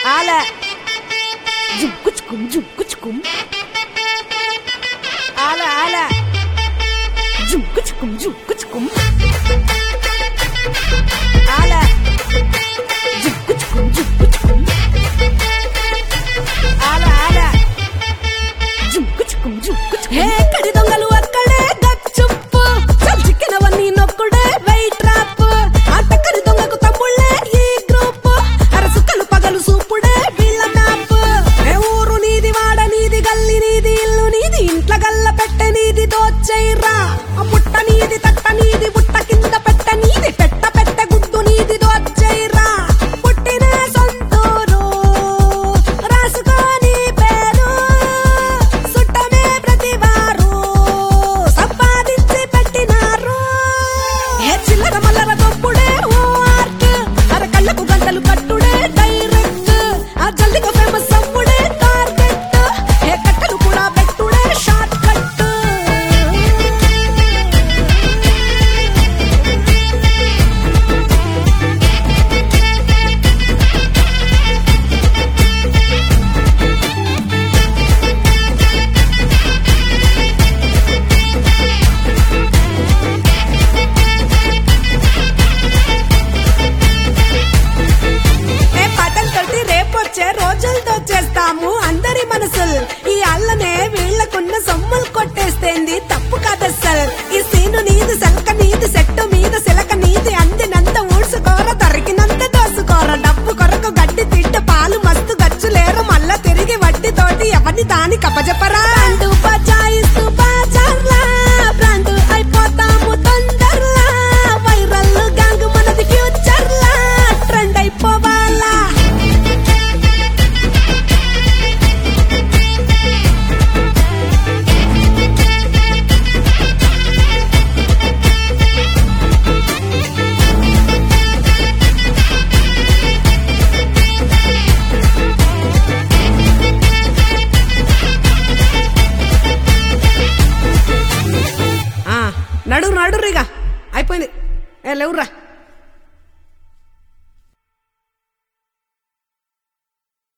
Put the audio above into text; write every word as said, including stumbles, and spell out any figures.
ala jumkuchkum jumkuchkum ala ala jumkuchkum jumkuchkum ala jumkuchkum jumkuchkum ala ala jumkuchkum jumkuchkum he kadi dongalu akkade gachuppu chikkinavanni nokkude weight trap ata kadi dongaku tammulle ee group arasukalu pagalu supude villa map he ఊరు నీది వాడ నీది గల్లి నీది ఇల్లు నీది ఇంట్ల గల్ల పెట్టె నీది దోచేయిరా ముట్ట నీది తట్ట నీది బుట్ట కింద పెట్ట నీది పెట్ట పెట్ట గుడ్డు నీది దోచేయిరా పుట్టిన సొంతూరు రాసుకోని పేరు సుట్టమే ప్రతివారు సంపాదించి పెట్టినారు హే చిల్లర మల్లర గొప్పుడే ఓ ఆర్ట్ అర కళ్ళకు గంటలు కట్టుడే డైరెక్ట్ ఆ జల్దిగా ఫేమస్ అమ్ముడే టార్గెట్ హే కట్టలు కూడా పెట్టుడే షార్ట్ కట్ ఏ పాటలతోటి రేపొచ్చే రోజులతో చేస్తాము అందరి మనసులు ఈ అల్లనే వీళ్ళకున్న సొమ్ములు కొట్టేస్తేంది తప్పు కాదస్సలు ఈ సీను నీది సలక నీది సెట్టు మీద సిలక నీది అందినంత ఊడ్చుకోర దొరికినంత దోసుకోర డబ్బు కొరకు గడ్డి తిట్ట పాలు మస్తు గచ్చులేరు మళ్ళా తిరిగి వడ్డీ తోటి ఎవరిని దాని కపజపరా బ్రాండు బజాయిస్తూ బాజార్లా బ్రాండు అయిపోతాము తొందరలా వైరల్ గ్యాంగ్ మనది ఫ్యూచర్లా ట్రెండ్ అయిపోవాలా నడు నడురిగా అయిపోయింది ఏ లేవురా.